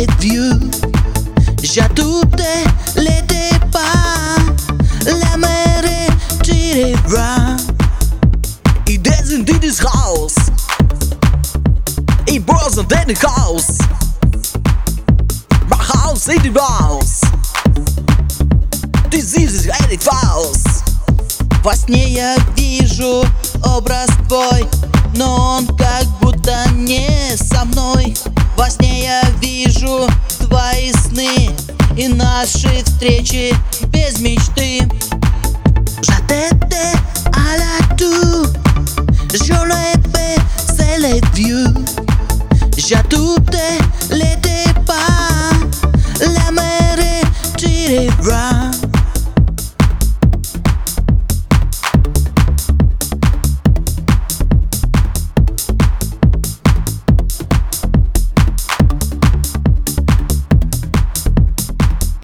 vieux. Già tutte le tepa, la mere tirerà. I dancing in this house, I wasn't in the house. My house in the house. This is very fast. Во сне я вижу образ твой, но он как будто не со мной. Во сне я вижу твои сны и наши встречи